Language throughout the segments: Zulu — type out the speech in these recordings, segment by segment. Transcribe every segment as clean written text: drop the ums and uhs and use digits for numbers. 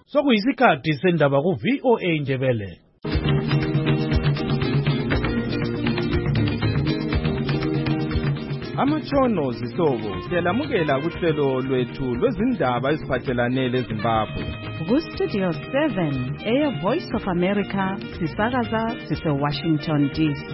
sokuyisikhathi sendaba ku-VOA Ndebele. Amatshono zihlobo siyalamukela kuhlelo lwethu lwezindaba eziphathelane leZimbabwe. Ku-Studio 7 Air Voice of America sisakaza sise-Washington DC.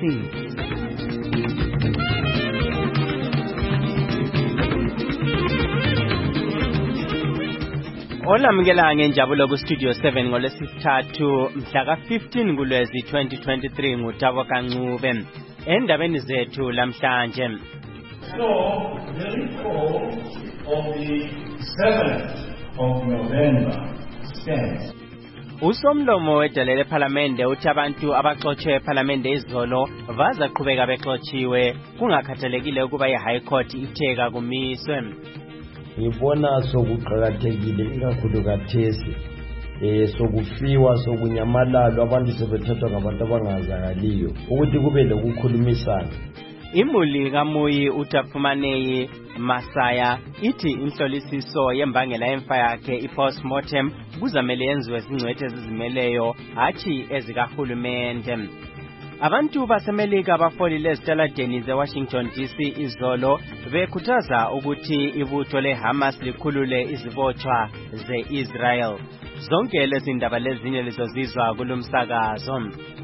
Olamukela ngenjabulo ku-Studio 7 ngolwesithathu mhla ka-15 kuLwezi 2023 nguThabo Kancube. Endabeni zethu lamhlanje. So, the recall of the 7th of November stands. Usomlomo wedale lePhalamende uthi abantu abaxotshe ePhalamende izolo bazaqhubeka bexotshiwe kungakhathalekile ukuba iHigh Court itheka kumiswe. Ngibona sokuqhakathekile ikakhulu kathesi sokufiwa sokunyamalalo abantu sebethathwa ngabantu abangazakaliyo ukuthi kube lokukhulumisana. Imuli kaMuyi uTafumaneyi Masaya ithi inhlolisiso yembangela yemfa yakhe i-postmortem kuzamele yenziwe zingcwethe ezizimeleyo hathi ezikahulumende. Abantu baseMelika abafolile ezitaladeni zeWashington DC izolo bekhuthaza ukuthi ibutho leHamas likhulule izibotshwa ze-Israel. Zonke lezi ndaba lezinye lizozizwa kulomsakazo.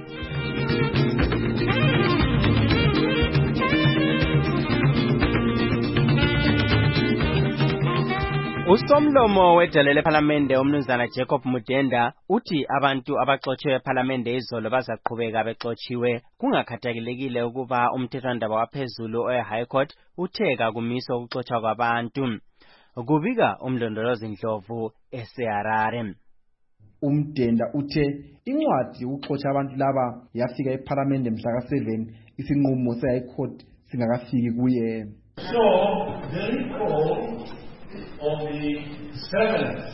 Usomlomo wedale lePhalamende umnumzana Jacob Mudenda uthi abantu abaxotshiwe ePhalamende izolo bazaqhubeka bexotshiwe kungakhathalekile ukuba umthethwandaba waphezulu oweHigh Court utheka kumiso ukuxotshwa kwabantu. Kubika umlondolozi Ndlovu eseHarare. Umdenda uthe incwadi ukuxotsha abantu laba yafika ePhalamende mhla ka-7 isinqumo seHigh Court singakafiki kuye. So, the recall of the 7th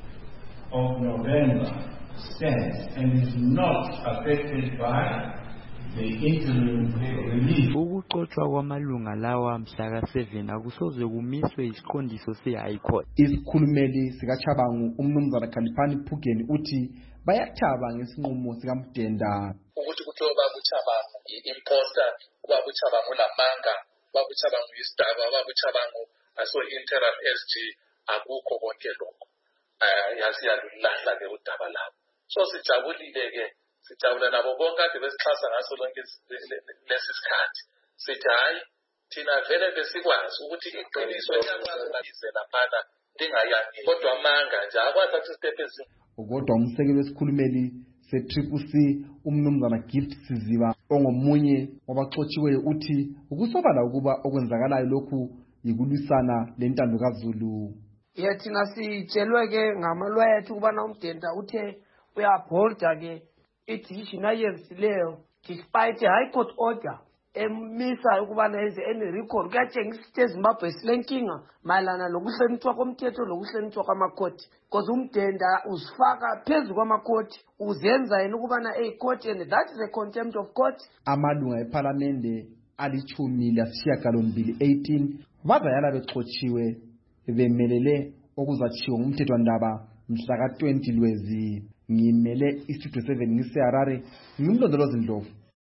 of November stands and is not affected by the interim relief. Ukuxotsha kwamalunga lawa mhla ka-7 akusoze kumiswe isiqondiso se-High Court. Isikhulumeli sikaChabangu umnumzana Khaliphani Phugeni uthi bayathaba ngesinqumo sikaMdenda. Ukuthi kuthiwa babuChabangu i-imposter, babuChabangu lamanga, babuChabangu isidaba, babuChabangu aso interim SG akukho konke lokho. Yasiyalulahla ke udaba labo. So sijabulile ke, sijabula nabo bonke ade besixhasa ngaso lonke lesi sikhathi. Sithi hayi thina vele besikwazi ukuthi iqiniso liyacaza laphana lingayangi kodwa amanga nje akwathatha step ezini. Kodwa umsekeli wesikhulumeli se-CCC umnumzana Gift Siziba ongomunye wabaxotshiweyo uthi ukusobala ukuba okwenzakalayo lokhu yikulwisana lentando kaZulu. Thina sitshelwe ke ngamalwa ethu kubana uMdenda uthe uyabholda ke i-decision ayenzileyo despite High Court order emisa ukubana yenze any recall. Kuyatshengisa ukuthi eZimbabwe silenkinga mayelana nokuhlonitshwa komthetho lokuhlonitshwa kwamakhoti because uMdenda uzifaka phezu kwamakhoti uzenza yena ukubana court and that is a contempt of court. Amalunga ePhalamende alichumi lasishiyagalombili 18 bazayala bexotshiwe bemelele okuzatshiwo ngumthethwandaba mhla ka-20 Lwezi. Ngimele iStudio 7 ngiseHarare ngimlondolozi Ndlovu.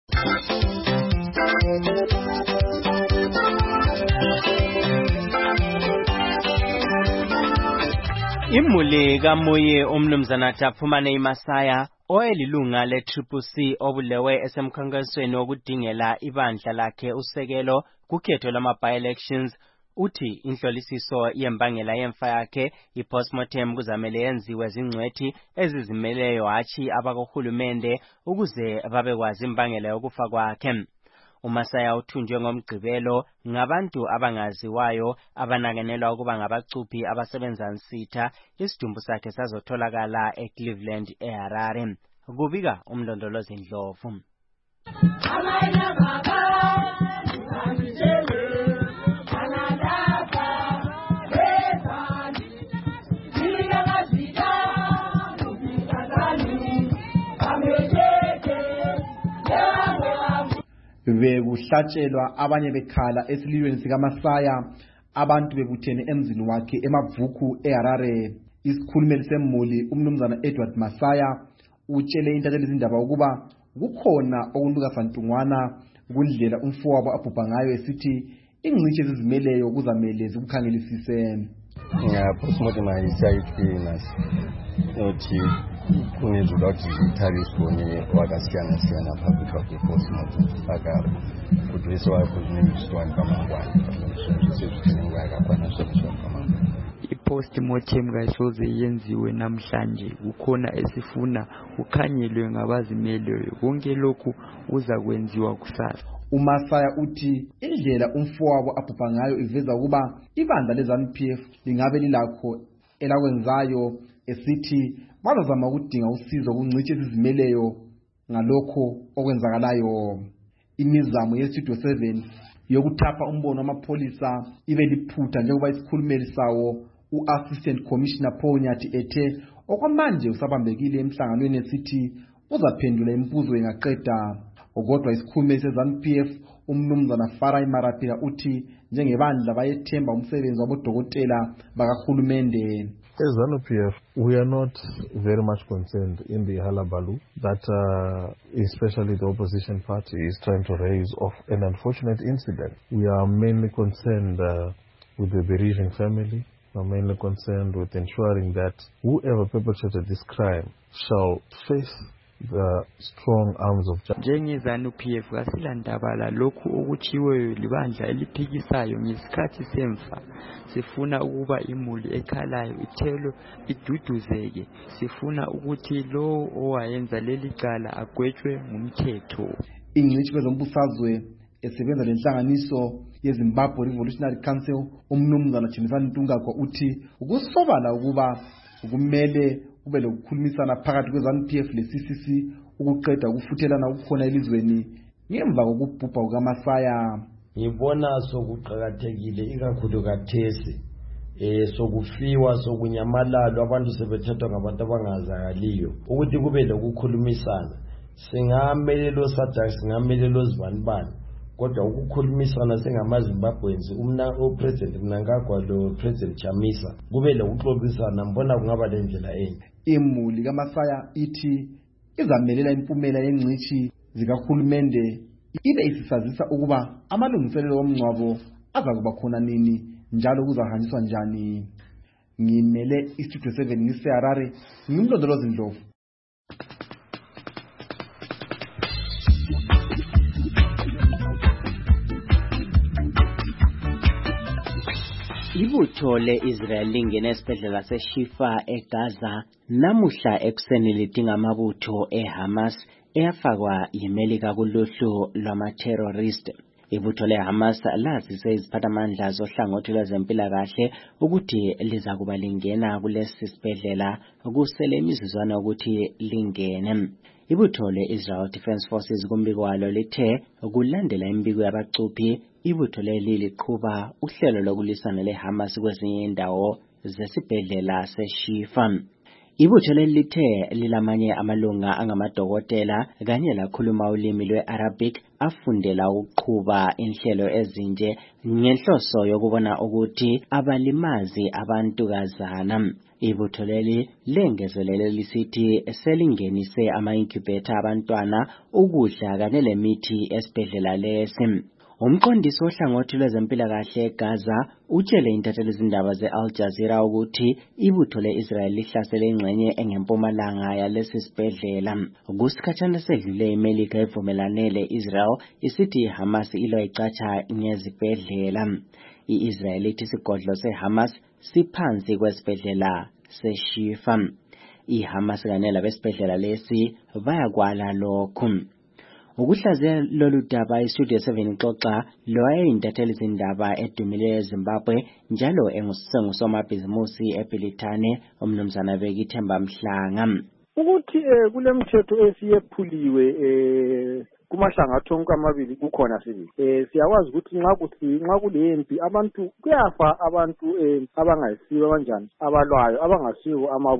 Imuli kaMuyi umnumzana Tafumaneyi Masaya oyelilunga le-CCC obulewe esemkhankasweni wokudingela ibandla lakhe usekelo kukhetho lama-by-elections uthi inhlolisiso yembangela yemfa yakhe i-postmortem kuzamele yenziwe zingcwethi ezizimeleyo hathi abakohulumende ukuze babekwazi imbangela yokufa kwakhe. uMasaya uthunjwe ngomgqibelo ngabantu abangaziwayo abanakenelwa ukuba ngabacuphi abasebenza nsitha. Isidumbu sakhe sazotholakala eCleveland eHarare. Kubika umlondolozi Ndlovu. Bekuhlatshelwa abanye bekhala esililweni sikaMasaya abantu bebuthene emzini wakhe eMavuku eHarare. Isikhulumeli semuli umnumzana Edward Masaya utshele intatheli izindaba ukuba kukhona okunuka santungwana kundlela umfowabo abhubha ngayo esithi ingcitshi ezizimeleyo kuzamele zikukhangelisise. Postmortem ayisayifina nothi kunezulu ukuthi zithariswe wakasiyana phakathi kwe-postmortem aka kudwese wakho zinemsitwana kamangwane i-postmortem kayisoze yenziwe namhlanje. Kukhona esifuna kukhanyelwe ngabazimeleyo. Konke lokhu kuza kwenziwa kusasa. uMasaya uthi indlela umfowabo abhubha ngayo iveza ukuba ibandla leZANU-PF lingabe lilakho elakwenzayo, esithi bazazama ukudinga usizo kungcitshi ezizimeleyo ngalokho okwenzakalayo. Imizamo yeStudio 7 yokuthapha umbono wamapholisa ibe liphutha njengoba isikhulumeli sawo u-Assistant Commissioner Paul Nyathi ethe okwamanje usabambekile emhlanganweni esithi uzaphendula imibuzo engaqeda. Kodwa isikhulumeli seZANU-PF umnumzana Farai Marapila uthi njengebandla bayethemba umsebenzi wabodokotela bakahulumende. As ZANU-PF, we are not very much concerned in the halabalu that especially the opposition party is trying to raise of an unfortunate incident. We are mainly concerned with the bereaving family. We are mainly concerned with ensuring that whoever perpetrated this crime shall face the strong arms of justice. NjengeZANU-PF kasilandabala lokhu okutshiweyo libandla eliphikisayo ngesikhathi semfa. Sifuna ukuba imuli ekhalayo ithelwe iduduzeke. Sifuna ukuthi lo owayenza leli cala agwetshwe ngumthetho. Ingcitshi kwezombusazwe esebenza lenhlanganiso yeZimbabwe Revolutionary Council umnumzana Chimisani Ntungagwa uthi ukusobala ukuba kumele kube lokukhulumisana phakathi kweZANU-PF le-CCC ukuqeda ukufuthelana ukukhona elizweni ngemva kokubhubha kukaMasaya. Ngibona sokuqhakathekile ikakhulu kathesi sokufiwa sokunyamalalo abantu sebethathwa ngabantu abangazakaliyo ukuthi kube lokukhulumisana. Singamelelo SADC singamelelo zibanibani kodwa ukukhulumisana sengamaZimbabwenzi uPresident Mnangagwa lo President Chamisa kube lokuxoxisana mbona kungaba lendlela enye. Imuli kaMasaya ithi izamelela impumela yengcitshi zikahulumende ibe isisazisa ukuba amalungiselelo omngcwabo azakuba khona nini njalo kuzahanjiswa njani. Ngimele iStudio 7 ngiseHarare ngimlondolozi Ndlovu. Ibutho le-Israel lingene esibhedlela seShifa eGaza namuhla ekuseni lidinga amabutho eHamas eyafakwa yiMelika kuluhlu lwama-terrorist. Ibutho leHamas lazise iziphathamandla zohlangothi lwezempilakahle ukuthi liza kuba lingena kulesi sibhedlela kusele imizuzwana ukuthi lingene. Ibutho le-Israel Defense Forces kumbiko walo lithe kulandela imbiko yabacuphi ibutho leli liqhuba uhlelo lokulisana leHamas kwezinye indawo zesibhedlela seShifa. Ibutho leli lithe lilamanye amalunga angamadokotela kanye lakhuluma ulimi lwe-Arabic afundela ukuqhuba inhlelo ezinje ngenhloso yokubona ukuthi abalimazi abantukazana. Ibutho leli lengezelele lisithi selingenise ama-incubator abantwana ukudla kanye lemithi esibhedlela lesi. Umqondisi ohlangothi lwezempilakahle eGaza utshele intatheli izindaba ze-Al Jazeera ukuthi ibutho le-Israel lihlasele ingxenye engempumalanga yalesi sibhedlela. Kusikhathana sedlule iMelika ivumelane le-Israel isithi iHamas ilo icatsha ngezibhedlela. I-Israel ithi isigodlo seHamas siphansi kwesibhedlela seShifa. IHamas kanye labesibhedlela lesi bayakwala lokhu. Ukuhlaziya lolu daba iStudio 7 ixoxa loyayintatheli izindaba edumileyo eZimbabwe njalo engusomabhizimusi eBilitane umnumzana Bekithemba Mhlanga. Ukuthi kulemthetho esiyephuliwe kumahlangatho onke amabili kukhona sibili. Siyakwazi ukuthi nxa kulempi abantu kuyafa abantu abangayisiwo kanjani abalwayo abangasiwo amabutho.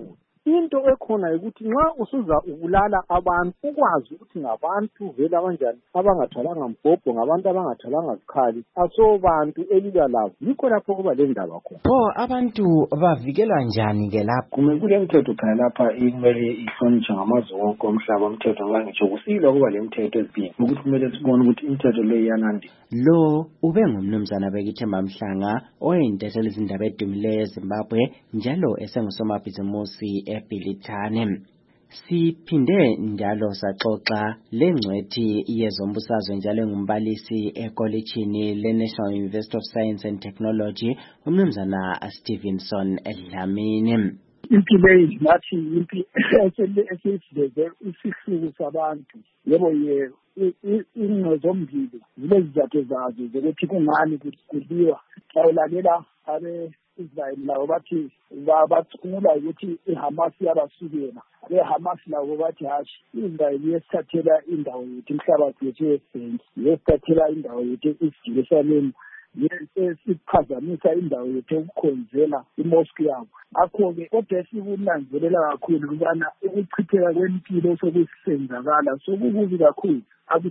into ekhona ukuthi nxa usuza ubulala abantu ukwazi ukuthi ngabantu vele abanjani abangathwalanga mbhobho ngabantu abangathwalanga zikhali asobantu elilwa labo yikho lapho kuba le ndaba khona abantu bavikelwa njani ke lapho kule mthetho phela lapha kumele ihlonitshwe ngamazwe wonke omhlaba umthetho ngangitsho kusilwa kuba le mthetho ezibini ukuthi kumele sibone ukuthi imithetho le iyalandela lo ube ngumnumzana Bekithemba Mhlanga oyintethe lezindaba edumileyo eZimbabwe njalo esengusomabhizimusi eBhilitane. Siphinde njalo saxoxa lengcwethi yezombusazwe njalo ngumbalisi ekolejini leNational University of Science and Technology umnumzana Stevenson Dlamini. impilo eyilathi impi esiyiveze isihluku sabantu yebo ingqo zombili zilezizathu zazo zokuthi kungani kuliwa awulalela abe-Israyeli labo bathi bacula ukuthi iHamas yabasukela abe-Hamas labo bathi hashi i-Israyeli yesithathela indawo yethu imhlabathi yethu yesibhenki yesithathela indawo yethu eJerusalem siphazamisa indawo yethu yokukhonzela imosque yabo ngakho-ke kodwa esikunanzelela kakhulu ukubana ukuchitheka kwempilo sokusenzakala sokukubi kakhulu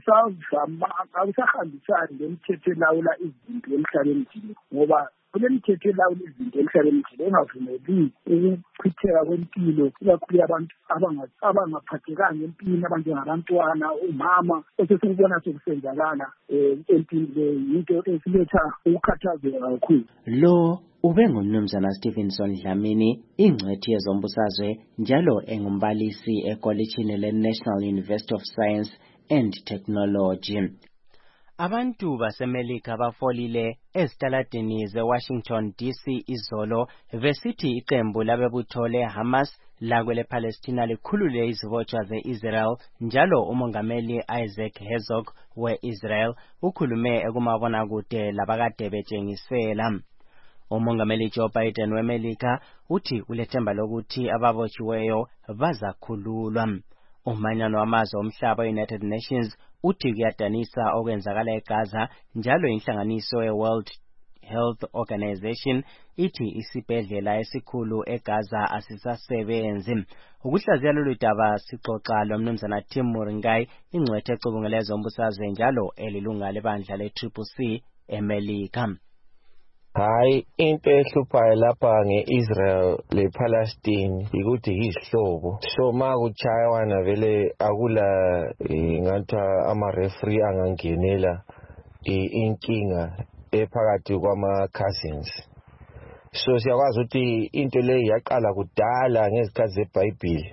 akusahambisani lemithetho elawula izinto emhlabeni jikelele ngoba kule mithetho elawula izinto emhlabeni jikelele engavumeli ukuchitheka kwempilo ikakhulu abantu abangaphathekanga empilweni abanjengabantwana umama osesikubona sokusenzakala empilweni leyo yinto esiletha ukukhathazeka kakhulu. Lo ube ngumnumzana Stevenson Dlamini ingcwethi yezombusazwe njalo engumbalisi ekolejini leNational University of Science and Technology. Abantu baseMelika bafolile ezitaladini zeWashington DC izolo besithi iqembu labebutho leHamas lakwele Palestina likhulule izibotshwa zeIsrael njalo umongameli Isaac Herzog we-Israel ukhulume ekumabonakude labakade betshengisela. Umongameli Joe Biden weMelika uthi ulethemba lokuthi ababotshiweyo bazakhululwa. Umanyano wamazwe omhlaba United Nations uthi kuyadanisa okwenzakala eGaza njalo inhlanganiso yeWorld Health Organization ithi isibhedlela esikhulu eGaza asisasebenzi. Ukuhlaziya lolu daba sixoxa lomnumzana Tim Muringai ingcwethe ecubungela ezombusazwe njalo elilunga lebandla le-CCC eMelika. Hayi into ehluphayo lapha ngeIsrael lePalestine ukuthi yisihlobo so makuchayawana vele akula ngathi ama-referee angangenela inkinga ephakathi kwama cousins so siyakwazi ukuthi into le yaqala kudala ngezikhathi zeBhayibheli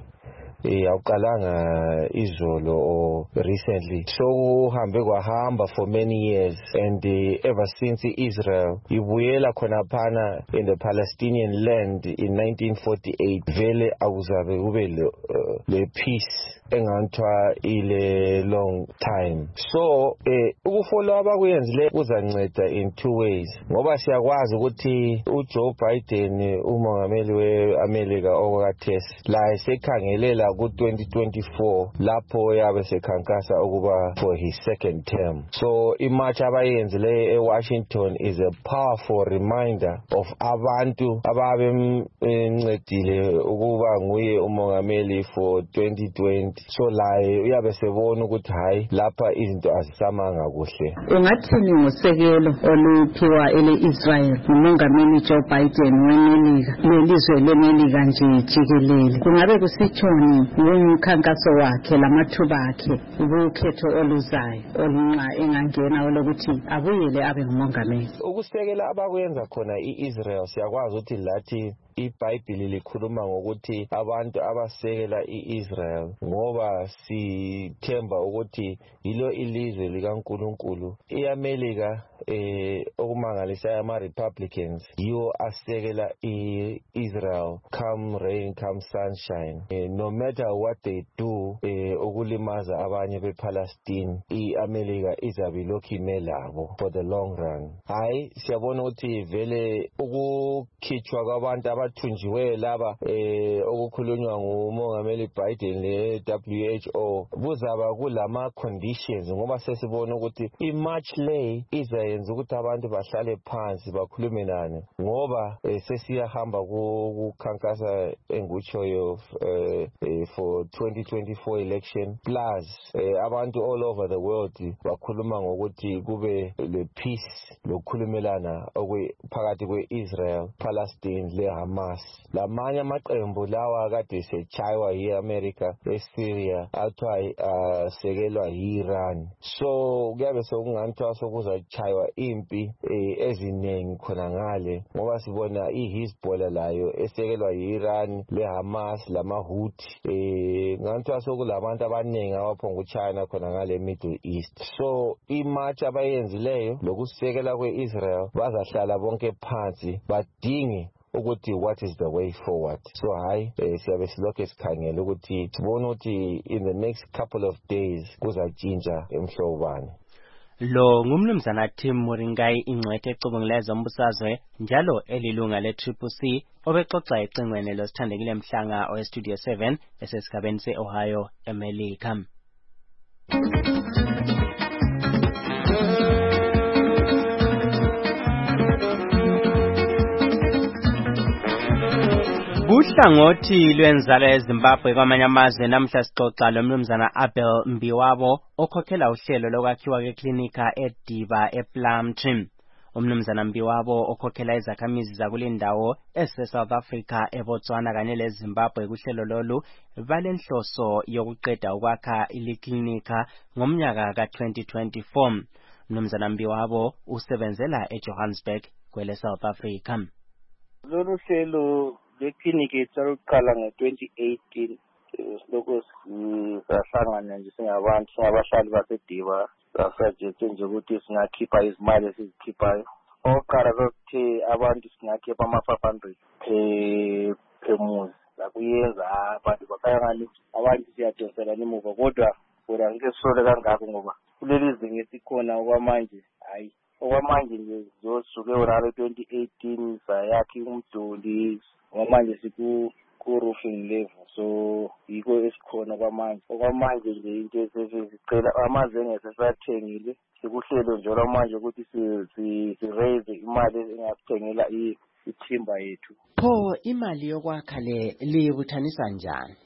awuqalanga izolo or recently so uhambe kwahamba for many years and ever since Israel ibuyela khonaphana in the Palestinian land in 1948 vele akuzabe kube le peace enganthwa ile long time so ukufollow abakuyenzile kuzanceda in two ways ngoba siyakwazi ukuthi uJoe Biden umongameli weAmerica okwathesi la esekhangelela ku-2024 lapho yabe sekhankasa ukuba for his second term so imarch abayenzile eWashington is a powerful reminder of abantu ababemncedile ukuba nguye umongameli for 2020 so laye uyabe sebona ukuthi hayi lapha izinto azisamanga kuhle. Ungathini ngosekelo oluphiwa ele-Israel umongameli Joe Biden weMelika lelizwe leMelika nje jikelele kungabe kusitshoni ngomkhankaso wakhe lamathuba akhe ukukhetho oluzayo olunxa engangena lokuthi abuyele abe ngumongameli? Ukusekela abakwenza khona iIsrael siyakwazi ukuthi lathi iBhayibheli likhuluma ngokuthi abantu abasekela iIsrael ngoba sithemba ukuthi yilo ilizwe likaNkulunkulu. iAmerica okumangalisa ama-Republicans yiwo asekela iIsrael come rain come sunshine no matter what they do ukulimaza abanye bePalestine iAmerica izabe ilokhu ime labo for the long run. Hayi siyabona ukuthi vele ukukhitshwa kwabantu abathunjiweyo laba okukhulunywa ngumongameli Biden le-WHO buzaba kulama conditions ngoba sesibona ukuthi i-March le izayenza ukuthi abantu bahlale phansi bakhulumelane ngoba sesiyahamba kukhankasa engutshoyo for 2024 election plus abantu all over the world bakhuluma ngokuthi kube le peace lokukhulumelana phakathi kwe-Israel, Palestine le-Hamas. Lamanye amaqembu lawa kade sechaywa yi-America eSyria athiwa sekelwa yi-Iran. So kuyabe sokunganthwa sokuzachaywa impi eziningi khona ngale ngoba sibona i-Hezbollah layo esekelwa yi-Iran le-Hamas lama-Houthi nganthiwa sokulabantu abaningi abaphonga uChina khona ngale Middle East. So imarch abayenzileyo lokusekela kwe-Israel bazahlala bonke phansi badinge ukuthi what is the way forward. So hayi siyabe silokhu sikhangela ukuthi sibone ukuthi in the next couple of days kuzatshintsha emhlobani. Lo ngumnumzana Tim Muringai ingcwethe ecubungile zombusazwe njalo elilunga le-CCC obexoxa ecingweni losithandekile Mhlanga owestudio 7 esesigabeni se-Ohio eMelika. Uhlangothi lwenzalo eZimbabwe kwamanye amazwe namhla sixoxa lomnumzana Abel Mbiwabo okhokhela uhlelo lokwakhiwa kweklinika eDiba ePlumtree. Umnumzana Mbiwabo okhokhela izakhamizi zakulindawo ese-South Africa, eBotswana kanye leZimbabwe kuhlelo lolu balenhloso yokuqeda ukwakha iliklinika ngomnyaka ka-2024. Umnumzana Mbiwabo usebenzela eJohannesburg kwele South Africa. Lolu hlelo leklinika etsalokuqala ngo-2018 silokhu sahlangana nje singabantu singabahlali baseDiba sasuggeste nje ukuthi singakhipha izimali esizikhiphayo. Okokuqala sokuthi abantu singakhipha ama-500 per muzi. Sakuyenza abantu bakayangani abantu siyadonselana emuva kodwa ngeke sisole kangako ngoba kuleli zinga esikhona okwamanje hayi okwamanje nje zosuke uraro 2018 sayakhi umduli okwamanje siku-roofing level so yiko esikhona okwamanje nje into esesicela amanzi engesesathengile sikuhlelo nje okwamanje ukuthi si-raise imali engasithengela ithimba yethu. Pho imali yokwakha le liyibuthanisa njani?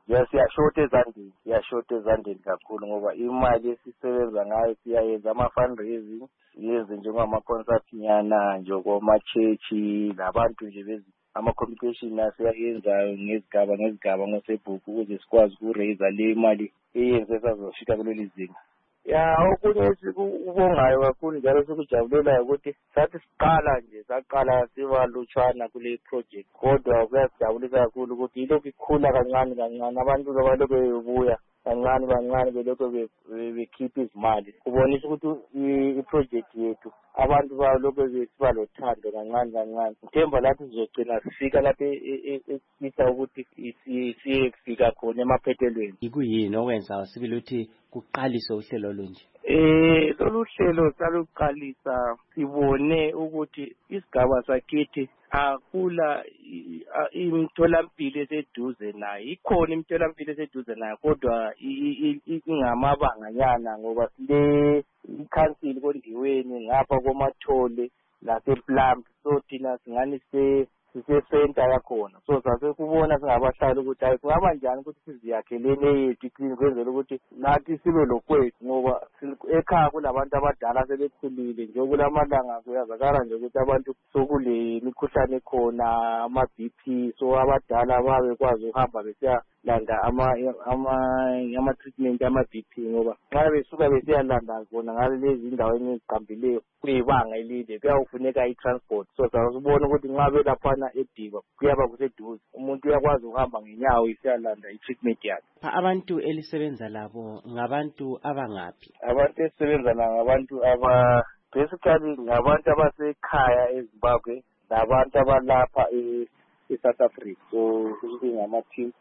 Siyashota ezandeni kakhulu ngoba imali esisebenza ngayo siyayenza ama-fundraising siyenze njengama-concert nyana njengoma-church labantu nje ama-communication asiyayenzayo ngezigaba ngosebhuku ukuze sikwazi uku-raise le imali eyenze sazofika kuleli zinga. Okunye esikubongayo kakhulu njalo sikujabulelayo ukuthi sathi saqala sibalutshwana kule project kodwa kuyasijabulisa kakhulu ukuthi ilokhu ikhula kancane abantu balokhu bebuya kancane belokhu bekhipha izimali kubonisa ukuthi iproject yethu abantu balokhu besiba lothando kancane. Ngithemba lapho sizogcina sifika lapho esifisa ukuthi siye kufika khona emaphethelweni. Ikuyini okwenza sibili ukuthi kuqaliswe uhlelo olunje? Lolu hlelo saluqalisa sibone ukuthi isigaba sakithi akula imitholampilo eseduze nayo. Ikhona imitholampilo eseduze nayo kodwa ingamabanganyana ngoba sile ikhansili kondiweni ngapha komathole nasePlum. So thina singani sise-center yakhona. So sasekubona singabahlali ukuthi hayi kungaba njani ukuthi siziyakhelene yethu iklinika kwenzela ukuthi nathi sibe lokwethu ngoba ekhaya kulabantu abadala sebekhulile nje kulamalanga kuyazakala nje ukuthi abantu sokule mikhuhlane ekhona ama-BP so abadala babekwazi ukuhamba besiyalanda ama-treatment ama-BP ngoba nxa besuka besiyalanda khona ngalezi indaweni eziqambileyo kuyibanga elide kuyawufuneka i-transport. So sasibona ukuthi nxa belaphana eDiba kuyaba kuseduze umuntu uyakwazi ukuhamba ngenyawo isiyalanda i-treatment yakhe. Abantu elisebenza labo ngabantu abangaphi? Abantu esisebenza ngabantu basically ngabantu abasekhaya eZimbabwe nabantu abalapha eSouth Africa. So kusuke ngama-team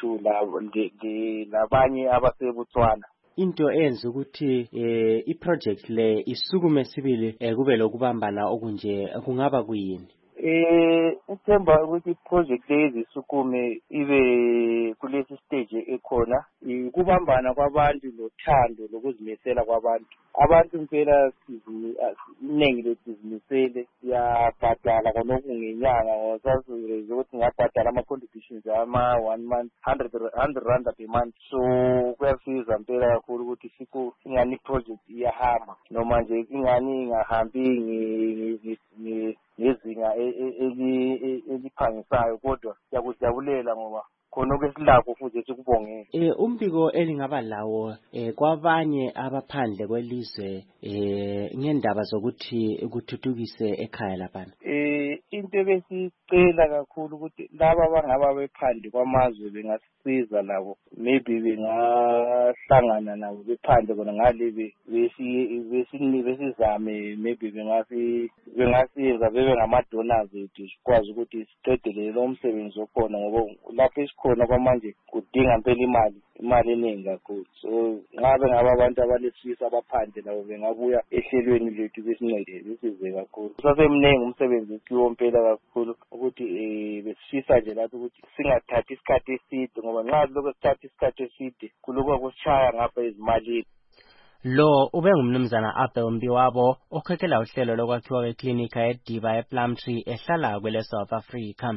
ayi-2 labanye abaseBotswana. Into enza ukuthi iproject le isukume sibili kube lokubambana okunje kungaba kuyini? Ngithemba ukuthi iproject lezi sukume ibe kulesi stage ekhona ukubambana kwabantu lothando lokuzimisela kwabantu. Abantu impela iningi lezimisele siyabhadala khonokho ngenyanga ngosazi ukuthi ngabhadala ama-contributions ama-1 month 100 rand per month. So kuyasiza impela kakhulu ukuthi ingani project iyahamba noma nje ingani ingahambi ngezinga eliphangisayo kodwa siyakujabulela ngoba khona okwesilapho futhi sikubongela. Umbiko elingaba lawo kwabanye abaphandle kwelizwe ngendaba zokuthi ukuthuthukise ekhaya laphana. Into ebesicela kakhulu ukuthi laba abangaba bephandle kwamazwe bengasisiza labo, maybe bengahlangana nabo bephandle kona ngale besizame, maybe bengasiza bebe ngama-donors ethu sikwazi ukuthi siqedelele lo msebenzi okhona ngoba lapho esikhona kwamanje kudinga impela imali eningi kakhulu. So ngabe ngaba abantu abalesifisa abaphandle nabo bengabuya ehlelweni lethu besincede besize kakhulu. Sasemningi umsebenzi kiwo mpela kakhulu ukuthi besifisa nje lapho ukuthi singathathi isikhathi eside ngoba nxa lokho sithatha isikhathi eside kuloko kusishaya ngapha ezimalini. Lo ube ngumnumzana Abel Mbiwabo okhokhela uhlelo lokwakhiwa kweklinika eDiba ePlumtree ehlala kwele South Africa.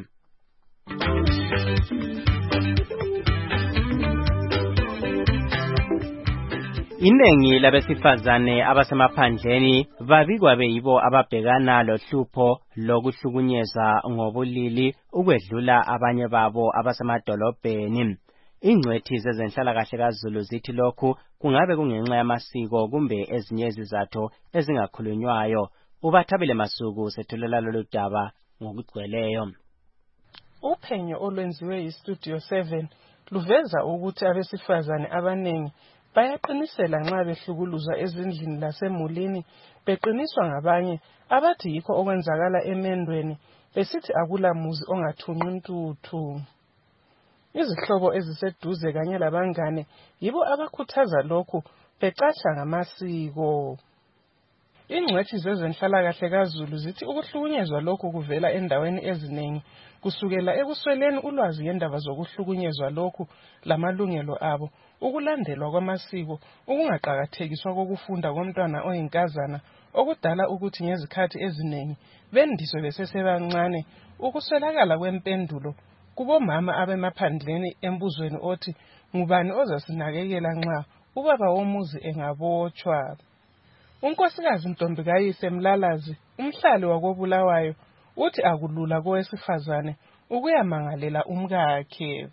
Inengi labesifazane abasemaphandleni babikwa beyibo ababhekana lohlupho lokuhlukunyezwa ngobulili ukwedlula abanye babo abasemadolobheni. Ingcwethi zezenhlalakahle kaZulu zithi lokhu kungabe kungenxa yamasiko kumbe ezinye izizathu ezingakhulunywayo. uBathabile Masuku sethulela lolu daba ngokugcweleyo. Uphenyo olwenziwe yiStudio 7 luveza ukuthi abesifazane abanengi bayaqinisela nxa behlukuluzwa ezindlini lasemulini, beqiniswa ngabanye abathi yikho okwenzakala emendweni, besithi akulamuzi ongathunqi intuthu. Izihlobo eziseduze kanye labangane yibo abakhuthaza lokhu, becatsha ngamasiko. Ingcwethi zezenhlalakahle kaZulu zithi ukuhlukunyezwa lokhu kuvela endaweni eziningi, kusukela ekusweleni ulwazi ngendaba zokuhlukunyezwa lokhu lamalungelo abo, ukulandelwa kwamasiko, ukungaqakathekiswa kokufunda komntwana oyinkazana, okudala ukuthi ngezikhathi eziningi bendiswe besesebancane, ukuswelakala kwempendulo kubomama abemaphandleni embuzweni othi ngubani ozasinakekela nxa ubaba womuzi engabotshwa. Unkosikazi Ntombikayise Mlalazi, umhlali wakobulawayo, uthi akulula kowesifazane ukuyamangalela umkakhe.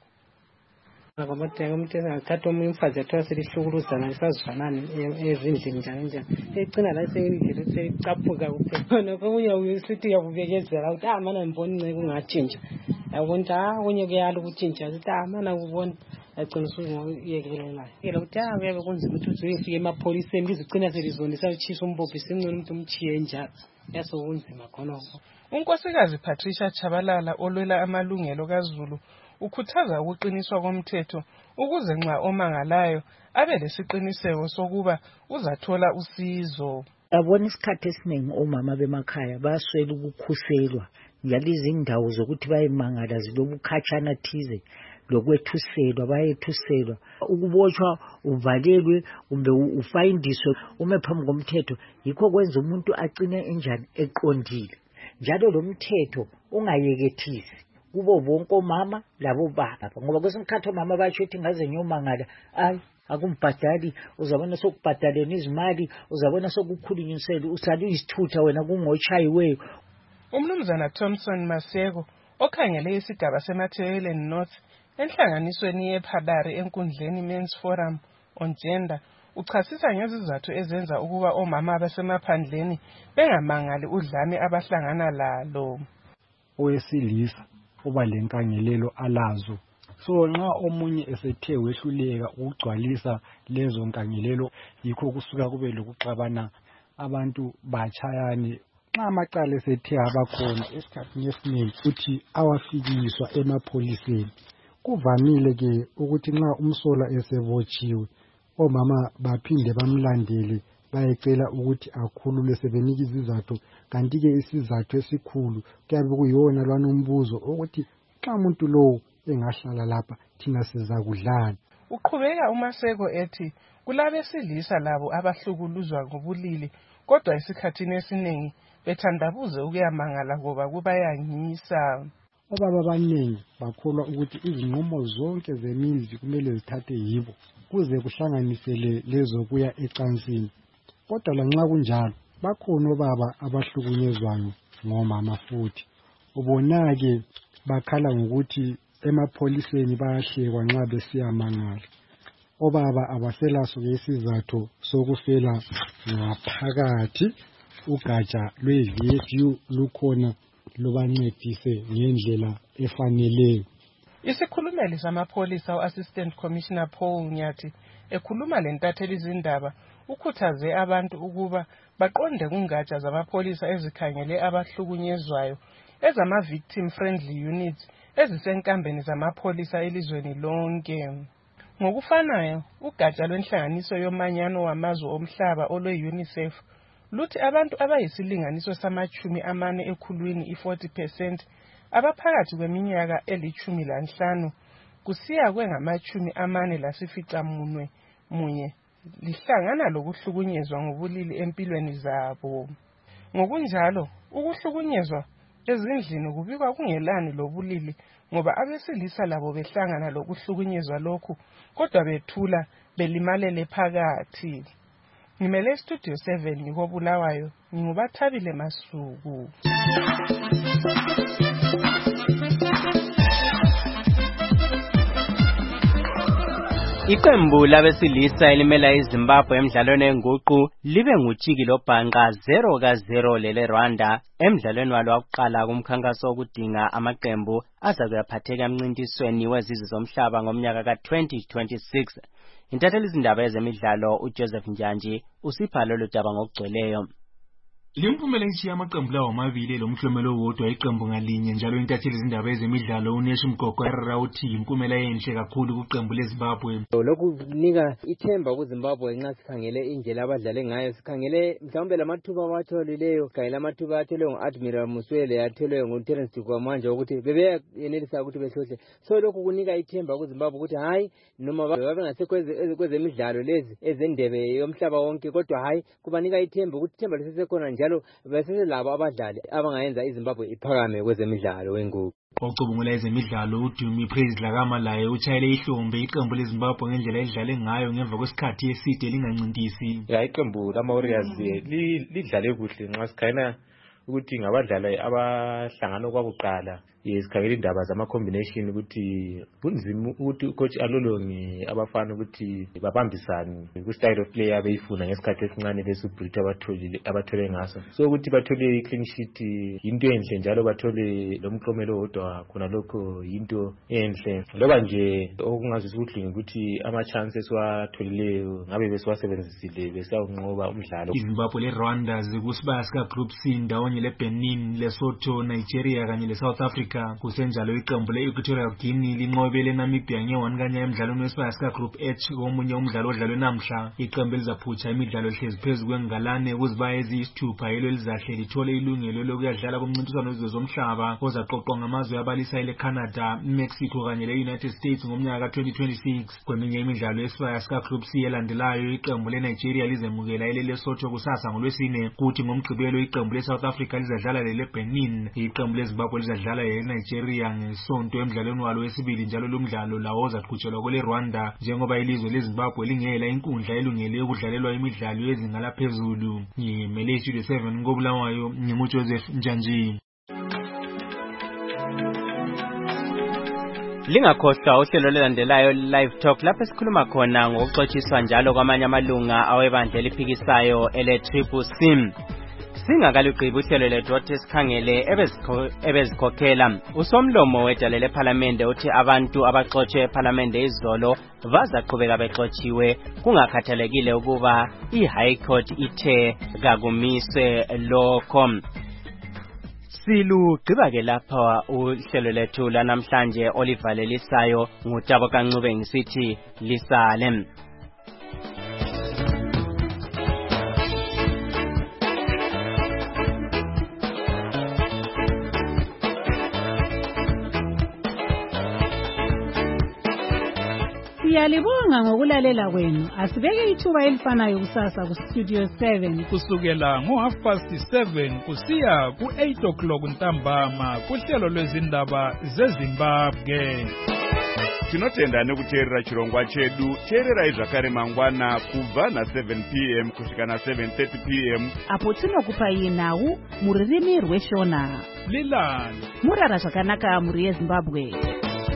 Ngoba umuntu engathatha omunye umfazi athola selihlukuluzana lisazwanani ezindlini njalo njalo. Ecina la seyindlela seyicaphuka kuphela. Okunye usithi uyakubekezela ukuthi mana ngibona inceke ungatshintsha. Yabona ukuthi okunye kuyala ukutshintsha ukuthi mana ubona agcina usuyekelela. Yela ukuthi kuyabe kunzima ukuthi uyefika emapholiseni bizigcina selizonisa utshisa umbobhi singcona umuntu umchiye njalo. Yaso kunzima khonokho. Unkosikazi Patricia Chabalala olwela amalungelo kaZulu ukhuthaza ukuqiniswa komthetho ukuze nxa omangalayo abe lesiqiniseko sokuba uzathola usizo. Abona isikhathi esiningi omama bemakhaya baswela ukukhuselwa njalo izindawo zokuthi bayemangala zilobukhatshana thize lokwethuselwa bayethuselwa, ukubotshwa uvalelwe kumbe ufayindiswe ume phambi komthetho. Yikho kwenza umuntu agcine enjani eqondile, njalo lo mthetho ungayekethisi kubo bonke omama labo baba, ngoba kwesikhathi omama batsho ukuthi ngaze ngiyomangala akumbhadali, uzabona sokubhadaleni izimali, uzabona sokukhulunyisela usala uyisithutha wena kungotshayiweyo. Umnumzana Thompson Maseko okhangele isigaba seMathebeleni North enhlanganisweni yePhadari enkundleni Men's Forum on Gender uchasisa ngezizathu ezenza ukuba omama abasemaphandleni bengamangali udlame abahlangana lalo. Owesilisa uba lenkangelelo alazo, so nxa omunye esethe wehluleka ukugcwalisa lezo nkangelelo, yikho kusuka kube lokuxabana, abantu batshayane. Nxa amacala esethe abakhona esikhathini esiningi uthi awafikiswa emapholiseni. Kuvamile ke ukuthi nxa umsola esebotshiwe omama baphinde bamlandele bayecela ukuthi akhululwe sebenika izizathu, kanti-ke isizathu esikhulu kuyabe kuyona lwana umbuzo ukuthi xa umuntu lowo engahlala lapha thina sizakudlala. Uqhubeka uMaseko ethi kulabesilisa labo abahlukuluzwa ngobulili kodwa esikhathini esiningi bethandabuze ukuyamangala ngoba kubayangisa. Obaba abaningi bakholwa ukuthi izinqumo zonke zemizi kumele zithathe yibo kuze kuhlanganisele lezo kuya ecansini. Kodwa lanxa kunjalo bakhona obaba abahlukunyezwayo ngomama futhi. Ubona-ke bakhala ngokuthi emapholiseni bayahlekwa nxa besiyamangala. Obaba abaselaso-ke isizathu sokufela ngaphakathi. Ugatsha lwe-VFU lukhona lubancedise ngendlela efaneleyo. Isikhulumeli samapholisa u-Assistant Commissioner Paul Nyathi ekhuluma lentatheli izindaba ukhuthaze abantu ukuba baqonde kungatsha zamapholisa ezikhangele abahlukunyezwayo ezama-victim friendly units ezisenkambeni zamapholisa elizweni lonke. Ngokufanayo, ugatsha lwenhlanganiso yomanyano wamazwe omhlaba olwe-UNICEF luthi abantu abayisilinganiso sama-40 ekhulwini i-40% abaphakathi kweminyaka eli-15 kusiya kwengama-44 lihlangana lokuhlukunyezwa ngobulili empilweni zabo. Ngokunjalo, ukuhlukunyezwa ezindlini kubikwa kungelani lobulili ngoba abesilisa labo behlangana lokuhlukunyezwa lokhu kodwa bethula belimalele phakathi. Ngimele Studio 7 ngikobulawayo, ngingubathabile Masuku. Iqembu labesilisa elimela iZimbabwe emidlalweni enguqu libe nguTshiki loBhanqa 0-0 lele Rwanda emidlalweni walo wokuqala kumkhankaso wokudinga amaqembu azakuyaphatheka emncintisweni wezizwe zomhlaba ngomnyaka ka-2026. Intatheli izindaba ezemidlalo uJoseph Njanji usipha lolu daba ngokugcweleyo. Limphumela ishiya amaqembu lawo amabili lomhlomelo wodwa iqembu ngalinye njalo intatheli izindaba ezemidlalo uNeshi Mgogo uthi impumela enhle kakhulu kuqembu leZimbabwe. Lokhu kunika ithemba kuZimbabwe nxa sikhangele indlela abadlale ngayo, sikhangele mhlawumbe lamathuba abatholileyo, sikhangele amathuba athelwe ngu-Admiral Muswele athelwe nguTerence Dukwa manje ukuthi bebeyenelisa ukuthi behlohle. So lokhu kunika ithemba kuZimbabwe ukuthi hayi noma babengasekho kwezemidlalo lezi ezendebe yomhlaba wonke kodwa hayi kubanika ithemba ukuthi ithemba lisesekhona njalo beseselabo abadlali abangayenza iZimbabwe iphakame kwezemidlalo wenguqu. Ocubungula ezemidlalo uDumi Praise Dlakama laye utshayele ihlombe iqembu leZimbabwe ngendlela edlale ngayo ngemva kwesikhathi eside lingancintisi. Iqembu lama-Warriors lidlale kuhle nxa sikhayina ukuthi ngabadlali abahlangana kwakuqala. Sikhangela indaba zama-combination ukuthi kunzima ukuthi ucoach alolonge abafana ukuthi babambisane ku-style of play abeyifuna ngesikhathi esincane lesubrite abathole ngaso. So ukuthi bathole i-clean sheet yinto enhle njalo bathole lomklomelo wodwa khona lokho yinto enhle. Loba nje okungazwisa ubuhlungu ukuthi ama-chance esiwatholileyo ngabe besiwasebenzisile besiyawunqoba umdlalo. iZimbabwe leRwanda zikusibaya sika-Group C ndawonye leBenin, Lesotho, Nigeria kanye leSouth Africa. Kusenjalo iqembu le-Equatorial Guinea linqobele Namibia nge-1 kanye emidlalweni wesibaya sika-Group H komunye umdlalo odlalwe namhla. Iqembu elizaphutsha imidlalo ehlezi phezu kwengalane kuzibaya eziyisithupha yilo lizahle lithole ilungelo lokuyadlala kumncintiswano wezizwe zomhlaba ozaqoqwa ngamazwe abalisayo leCanada, Mexico kanye le-United States ngomnyaka ka-2026. Kweminye imidlalo yesibaya sika-Group C elandelayo iqembu leNigeria lizemukela eleLesotho kusasa ngoLwesine, kuthi ngomgqibelo iqembu leSouth Africa lizadlala leleBenin. Iqembu leZimbabwe lizadlala leNigeria ngesonto emidlalweni walo wesibili njalo lumdlalo lawo ozaqhutshelwa kweleRwanda njengoba ilizwe leZimbabwe lingela inkundla elungele ukudlalelwa imidlalo yezinga laphezulu. Ngimele Studio 7 ngobulawayo nginguJoseph Njanji. Lingakhohlwa uhlelo olulandelayo Live Talk lapho sikhuluma khona ngokuxoxiswa njalo kwamanye amalunga awebandla eliphikisayo ele-CCC. Singakaligqibi uhlelo lethu othi sikhangele ebezikhokhela. Usomlomo wedale lePhalamende uthi abantu abaxotshe ePhalamende izolo bazaqhubeka bexotshiwe kungakhathalekile ukuba iHigh Court ithe kakumise lokho. Silugqiba ke lapha uhlelo lethu lanamhlanje olivalelisayo nguTabo Kancube ngisithi lisale. Siyalibonga ngokulalela kwenu. Asibeke ithuba elifanayo kusasa ku Studio 7 kusukela ngo7:30 kusiya ku8 ntambama kuhlelo lwezindaba zeZimbabwe. Tinotenda nekuteerera chirongwa chedu. Teererai zvakare mangwana kubva na7 p.m. kusvika na7:30 p.m. apo tinokupai nhau mururimi rweshona. Lilani murara zvakanaka muri yeZimbabwe.